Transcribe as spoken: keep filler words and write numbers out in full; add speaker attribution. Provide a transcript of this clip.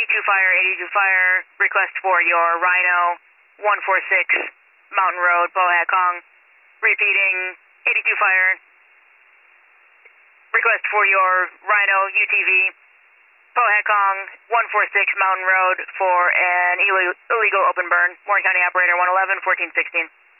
Speaker 1: eighty-two Fire, eighty-two Fire, request for your Rhino, one four six Mountain Road, Bohacong. Repeating, eighty-two Fire, request for your Rhino, U T V, Bohacong, one four six Mountain Road for an illegal open burn. Warren County Operator one eleven, fourteen sixteen.